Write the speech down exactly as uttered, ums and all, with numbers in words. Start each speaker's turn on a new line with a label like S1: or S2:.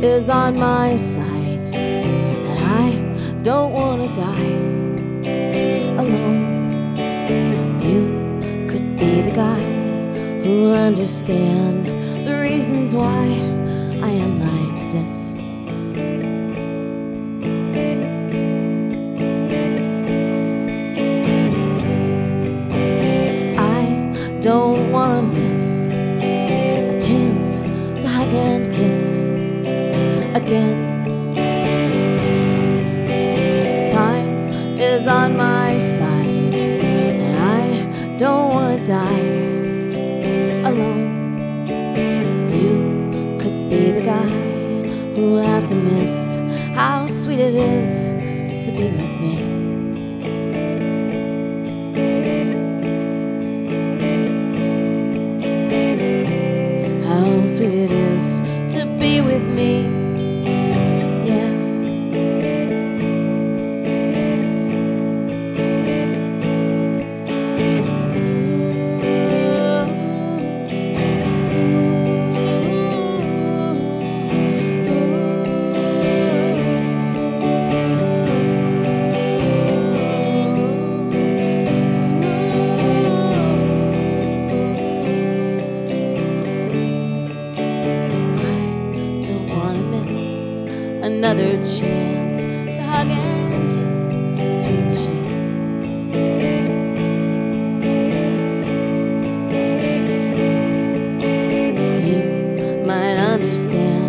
S1: is on my side, and I don't wanna die alone. You could be the guy who'll understand the reasons why I am like this. I don't wanna miss a chance to hug and kiss again. Time is on my side, and I don't wanna die alone. You could be the guy who'll have to miss how sweet it is to be with me. How sweet it is to be with me, yeah. Another chance to hug and kiss between the sheets. You might understand